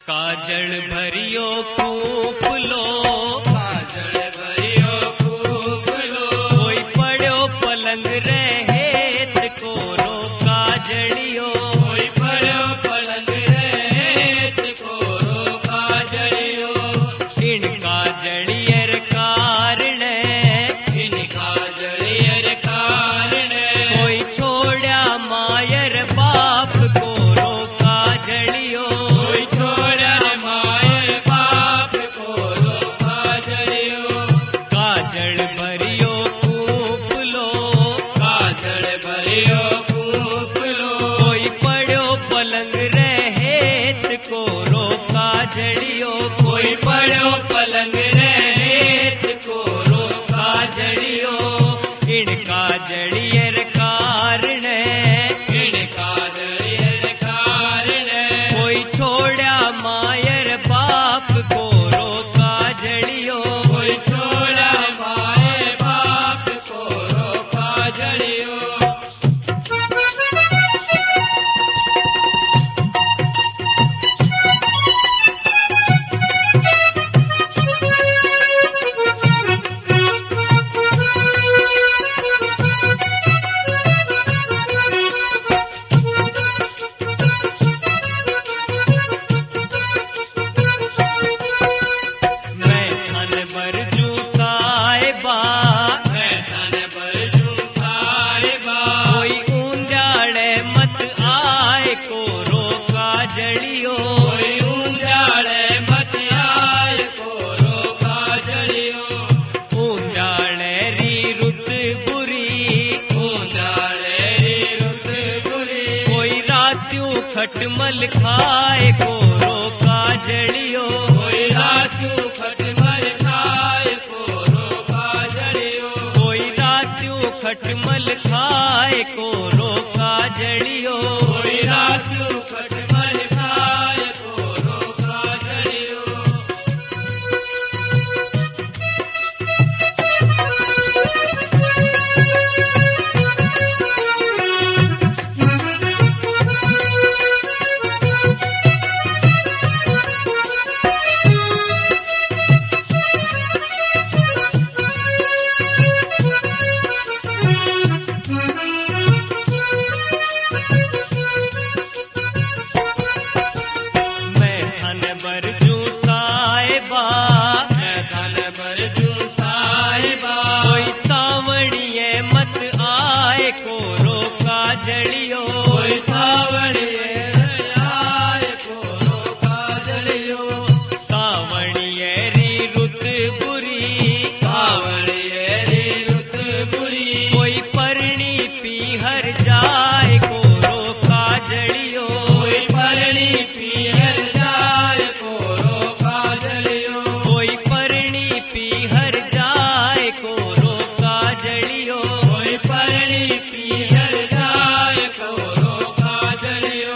काजल भरियो कूप लो, काजल भरियो कूप लो, कोई पड़ो पलंग रहेत कोरो काजलियो, कोई पड़ो पलंग रहेत कोरो काजलियो। इन काजलियर कारण, इन काजलियर कारण, कोई छोड़ा मायर बाप कोरो काजलियो, कोई छोड़ा मायर बाप कोरो काजलियो। काजल भरियो कूप लो, काजल भरियो कूप लो, कोई पड़ो पलंग रहेत कोरो काजलियो, कोई पड़ो पलंग रहेत कोरो काजलियो। इन काजलियर कारण, इन काजलियर कारण, कोई छोड़ा मायर बाप कोरो काजलियो, कोई छोड़ा मायर बाप कोरो काजलियो। मैं धन बरजू साहिबा, मैं धन बरजू साहिबा, कोई ऊंजाड़े मत आए कोरो काजलियो, कोई ऊंजाड़े मत आए कोरो काजलियो। ऊंजाड़े री रुत बुरी, ऊंजाड़े री रुत बुरी, कोई रात्यूं खटमल खाए कोरो काजलियो, कोई रातू खटमल खाए कोरो काजलियो। कोई रात्यूं खटमल खाए कोरो काजलियो, कोई रातू खटमल खाए कोरो काजलियो। मैं धन बरजू साहिबा, मैं धन बरजू साहिबा, कोई सावड़िए मत आए कोरो काजलियो, कोई सावड़िए आए कोरो काजलियो। सावड़िए री रुत बुरी, सावड़िए री रुत बुरी, कोई परणी पीहर जाए कोरो काजलियो, कोई परणी पीहर जाए कोरो काजलियो। कोई परणी पीहर जाए कोरो काजलियो, कोई परणी पीहर जाए कोरो काजलियो।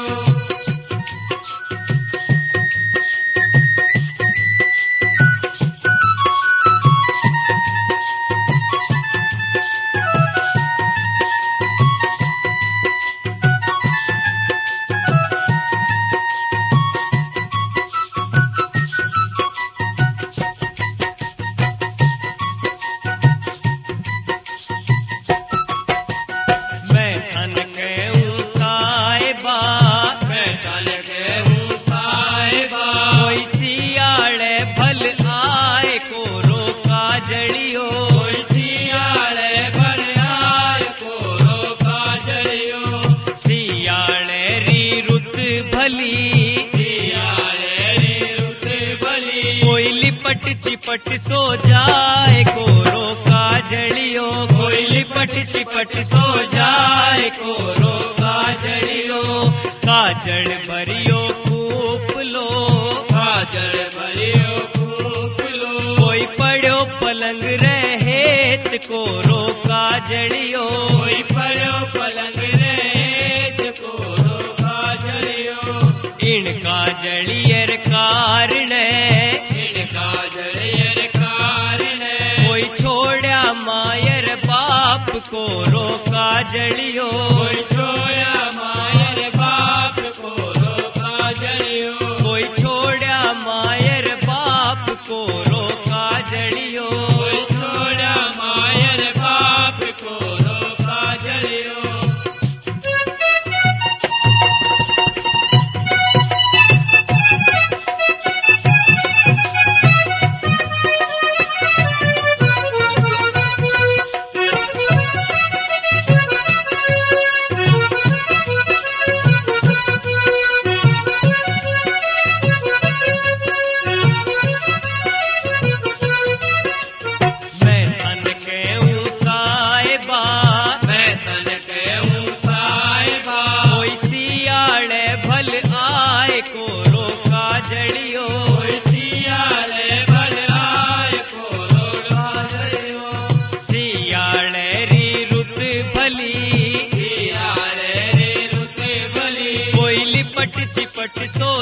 मैं धन कहूँ साहिबा, मैं धन कहूँ साहिबा, कोई सियाड़े भल आए कोरो काजलियो, कोई सियाड़े भर आए कोरो काजलियो। सियाड़े री रुत भली, सियाड़े री रुत भली, कोई लिपट चिपट सो जाए कोरो काजलियो, कोई लिपट चिपट सो जाए कोरो काजलियो। काजल भरियो कूप लो, काजल भरियो कूप लो, कोई पड़ो पलंग रहेत कोरो काजलियो, कोई पड़ो पलंग रेत कोरो काजलियो। इन काजलियर कारण, इन काजलियर कारण, कोई छोड़ा मायर बाप कोरो काजलियो, कोई छोड़ा मायर बाप कोरो काजलियो। कोई छोड़ा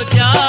जा